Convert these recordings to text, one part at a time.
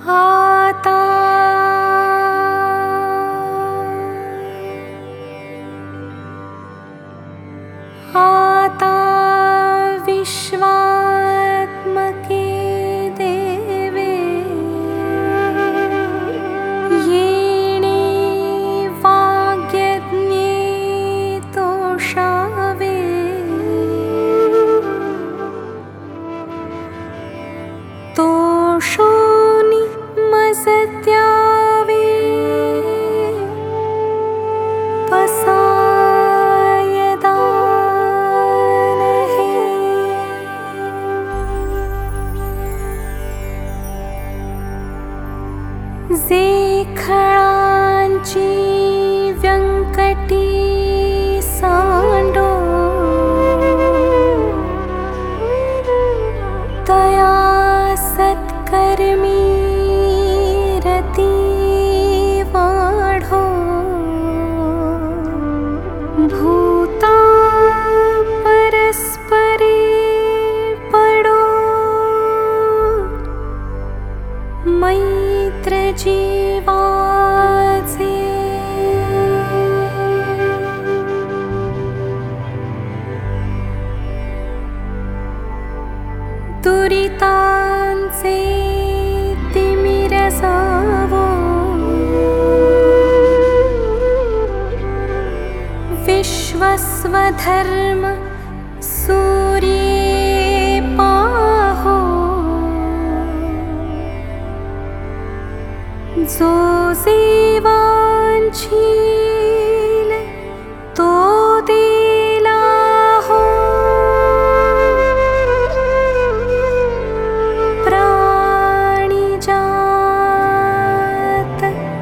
आता आता विश्वात्मके देवे येणे वाग्यज्ञे तोषावे तोषोनि मसत्यावे पसायदानहे जे खळांची व्यंकटी सांडो तया सत्कर्मी रती वाढो भूता परस्परे पडो मैत्र जीवाचे दुरितांचे तिमिर जावो विश्वस्वधर्म सूर्ये पाहो जो जीवांशील तो दिला हो प्राणिजात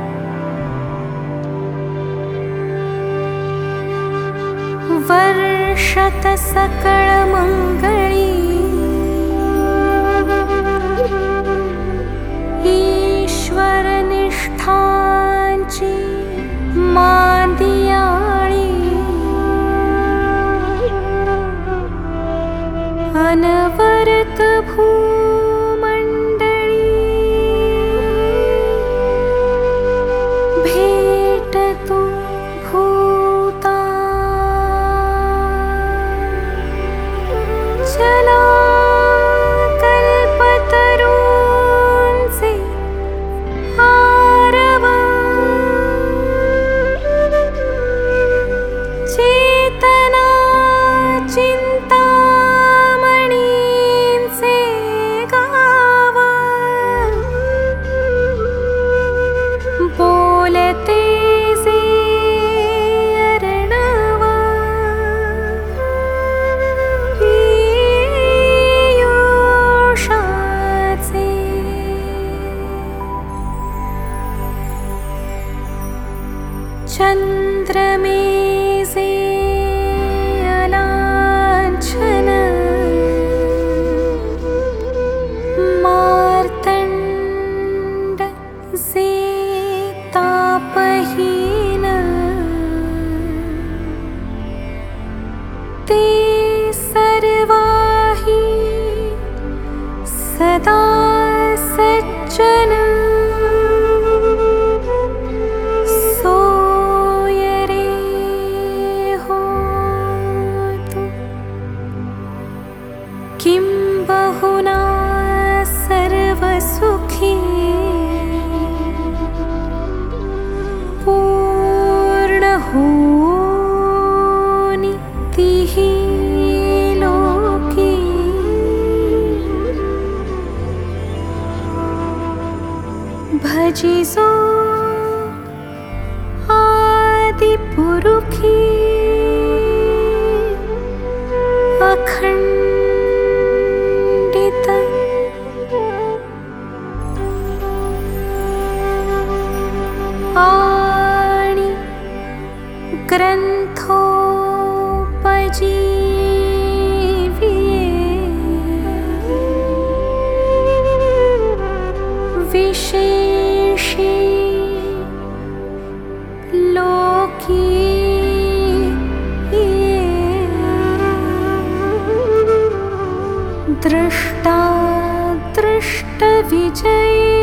वर्षत सकळ मंगळी ईश्वर निष्ठांची मांदियाळी अनवरत भूमंडळी भेटतो भूता चला कल्पतरूंचे आरव चेतना चिंतामणींचे गाव बोलते जे अर्णव पीयूषाचे चंद्रमेजे अलांछन मार्तंड जे तापहीन ते सर्वाही सदा सज्जन सोय रे होतु किं बहुना सर्वसुखी पूर्ण होनी तिहि लोकी भजिसो आदिपुरुखी अखंडित आणि ग्रंथोपजीविये विशेषी लोकी दृष्टा दृष्ट विजयी